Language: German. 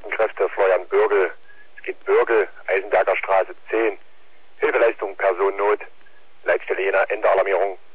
Bodenkräfte, Florian Bürgel. Es geht Bürgel, Eisenberger Straße 10. Hilfeleistung, Personennot. Leitstelle Jena, Ende Alarmierung.